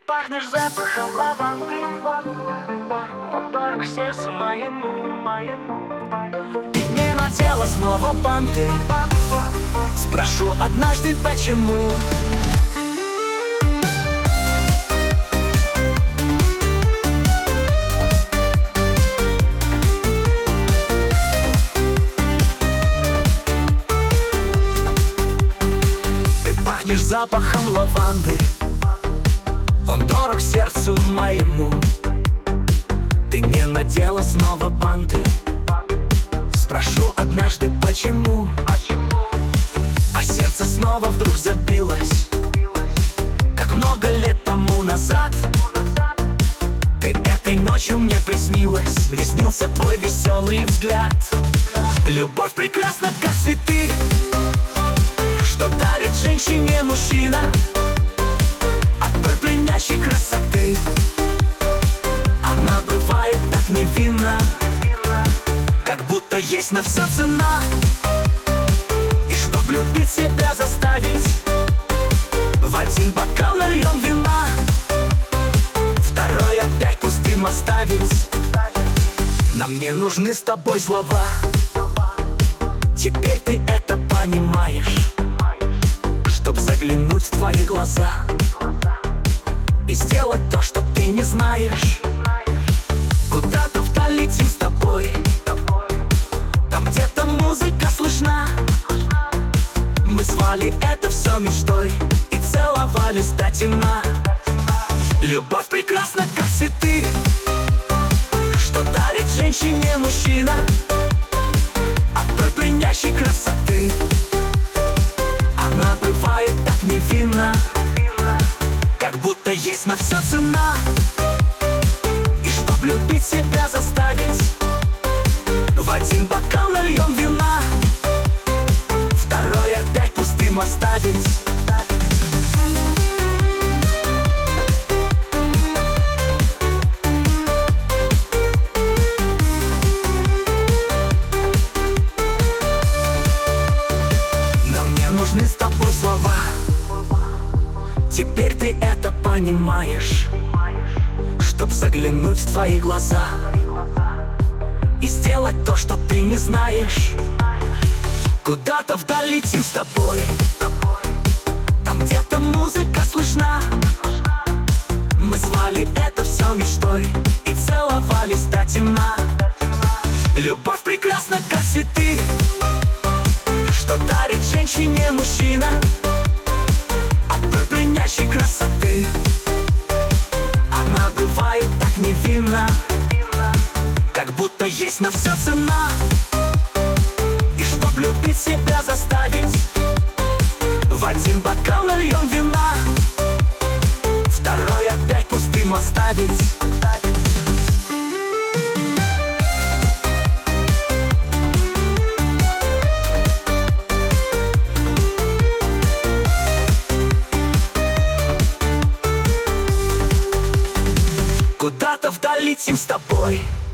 Пахнешь запахом лаванды, подарок сердцу моему. Ты мне надела снова банты. Спрошу однажды, почему. Ты пахнешь запахом лаванды, он дорог сердцу моему. Ты мне надела снова банты. Спрошу однажды, почему. А сердце снова вдруг забилось, как много лет тому назад. Ты этой ночью мне приснилась, мне снился твой веселый взгляд. Любовь прекрасна, как цветы, что дарит женщине мужчина. От той пленящей красоты она бывает так невинна, как будто есть на все цена. И чтоб любить себя заставить, в один бокал нальем вина, второй опять пустым оставить. Нам не нужны с тобой слова, теперь ты это понимаешь. Чтоб заглянуть в твои глаза и сделать то, что ты не знаешь. Куда-то вдаль летим с тобой, там где-то музыка слышна. Мы звали это все мечтой и целовались до темна. Любовь прекрасна, как цветы, что дарит женщине мужчина. От той пленящей красоты она бывает так невинна, как будто есть на все цена. И чтоб любить себя заставить, в один бокал нальем вина, второй опять пустым оставить. Нам не нужны с тобой слова, теперь ты это понимаешь. Чтоб заглянуть в твои глаза и сделать то, что ты не знаешь. Куда-то вдаль летим с тобой, там где-то музыка слышна. Мы звали это все мечтой и целовались до темна. Любовь прекрасна, как цветы, что дарит женщине мужчина. От той пленящей красоты она бывает так невинна, как будто есть на все цена. И чтоб любить себя заставить, в один бокал нальем вина, второй опять пустым оставить. Куда-то вдаль летим с тобой,